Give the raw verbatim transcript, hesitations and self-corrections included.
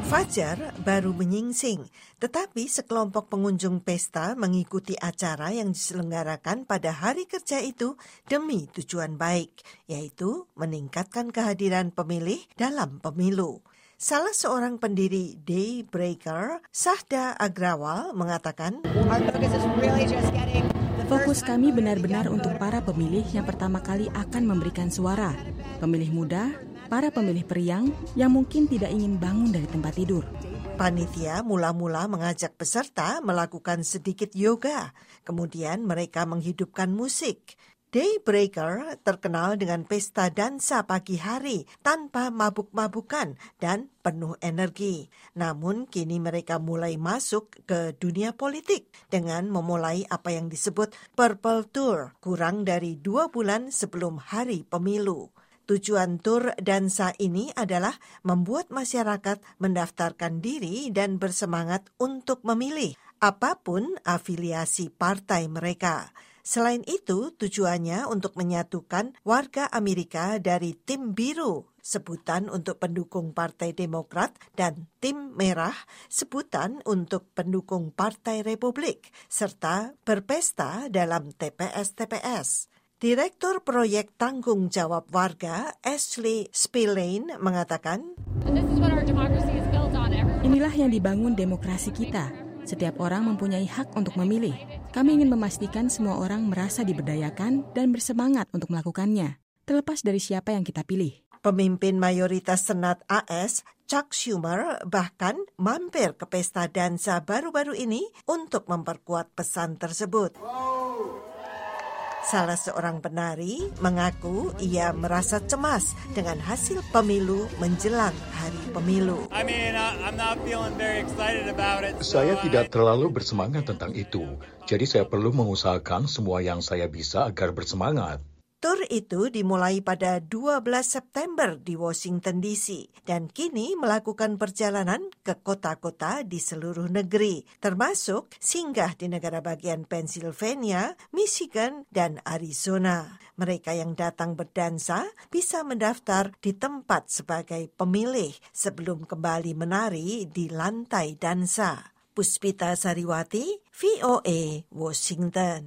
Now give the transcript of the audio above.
Fajar baru menyingsing, tetapi sekelompok pengunjung pesta mengikuti acara yang diselenggarakan pada hari kerja itu demi tujuan baik, yaitu meningkatkan kehadiran pemilih dalam pemilu. Salah seorang pendiri Daybreaker, Sahda Agrawal, mengatakan, Fokus kami benar-benar untuk para pemilih yang pertama kali akan memberikan suara. Pemilih muda, para pemilih periang yang mungkin tidak ingin bangun dari tempat tidur. Panitia mula-mula mengajak peserta melakukan sedikit yoga, kemudian mereka menghidupkan musik. Daybreaker terkenal dengan pesta dansa pagi hari tanpa mabuk-mabukan dan penuh energi. Namun kini mereka mulai masuk ke dunia politik dengan memulai apa yang disebut Purple Tour kurang dari dua bulan sebelum hari pemilu. Tujuan tur dansa ini adalah membuat masyarakat mendaftarkan diri dan bersemangat untuk memilih apapun afiliasi partai mereka. Selain itu, tujuannya untuk menyatukan warga Amerika dari tim biru, sebutan untuk pendukung Partai Demokrat, dan tim merah, sebutan untuk pendukung Partai Republik, serta berpesta dalam T P S-T P S. Direktur Proyek Tanggung Jawab Warga, Ashley Spillane, mengatakan, Inilah yang dibangun demokrasi kita. Setiap orang mempunyai hak untuk memilih. Kami ingin memastikan semua orang merasa diberdayakan dan bersemangat untuk melakukannya, terlepas dari siapa yang kita pilih. Pemimpin mayoritas Senat A S, Chuck Schumer, bahkan mampir ke pesta dansa baru-baru ini untuk memperkuat pesan tersebut. Salah seorang penari mengaku ia merasa cemas dengan hasil pemilu menjelang hari pemilu. I mean, I'm not feeling very excited about it. Saya tidak terlalu bersemangat tentang itu, jadi saya perlu mengusahakan semua yang saya bisa agar bersemangat. Tur itu dimulai pada dua belas September di Washington D C dan kini melakukan perjalanan ke kota-kota di seluruh negeri, termasuk singgah di negara bagian Pennsylvania, Michigan, dan Arizona. Mereka yang datang berdansa bisa mendaftar di tempat sebagai pemilih sebelum kembali menari di lantai dansa. Puspita Sariwati, V O A, Washington.